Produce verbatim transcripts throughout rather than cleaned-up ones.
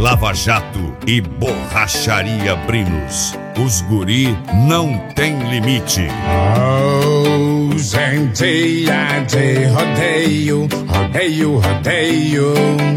Lava Jato e Borracharia Brinos. Os guri não tem limite. Oh, gente, de rodeio, rodeio, rodeio.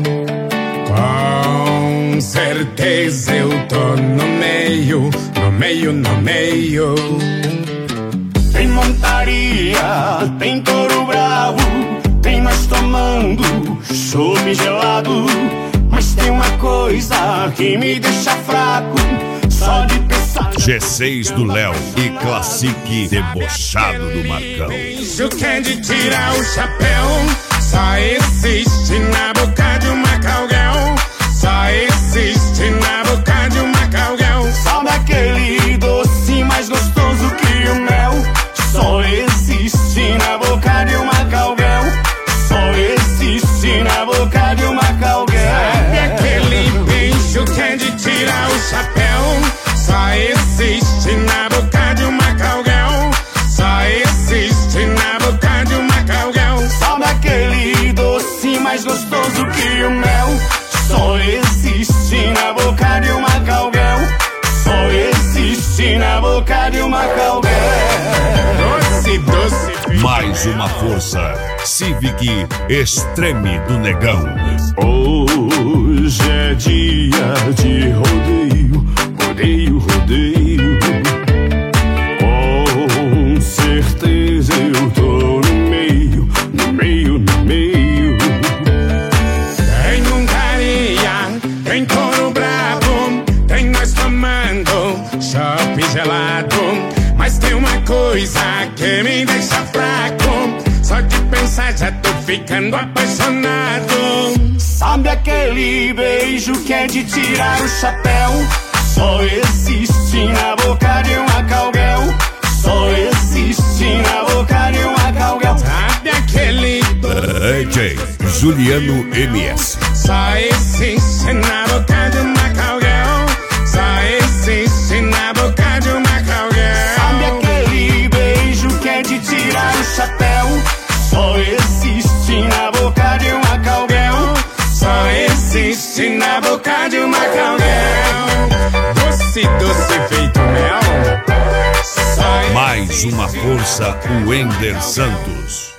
Com certeza eu tô no meio, no meio, no meio. Tem montaria, tem touro bravo, tem nós tomando chopp gelado. Mas tem uma coisa que me deixa fraco, só de pensar. G seis do Léo e Classique debochado do Marcão. Beijo que é de tirar o chapéu, só existe na boca de uma cowgirl. Só existe na boca de uma cowgirl. Sabe aquele doce mais gostoso que o mel? Só existe na boca de uma cowgirl. Só existe na boca de uma cowgirl. Sabe aquele beijo que é de tirar o chapéu? Só existe na boca de uma cowgirl. Só existe na boca de uma cowgirl. Sabe aquele doce mais gostoso que o mel? Só existe na boca de uma cowgirl. Só existe na boca de uma cowgirl. Doce, doce. Mais uma força. Civic Extreme do Negão. Hoje é dia de rodeio, rodeio, rodeio. Com certeza eu tô no meio, no meio, no meio. Tem montaria, tem touro bravo, tem nós tomando chopp gelado. Mas tem uma coisa que me deixa fraco, só de pensar já tô ficando apaixonado. Sabe aquele beijo que é de tirar o chapéu? Só existe na boca de uma cowgirl. Só existe na boca de uma cowgirl. Sabe aquele D J Juliano M S. só existe na boca de uma cowgirl. Só existe na boca de uma cowgirl. Sabe aquele beijo que é de tirar o chapéu? Só existe na boca de uma cowgirl. Só existe na boca de uma cowgirl. Doce, doce feito mel. Só Mais uma força, o Ender Santos.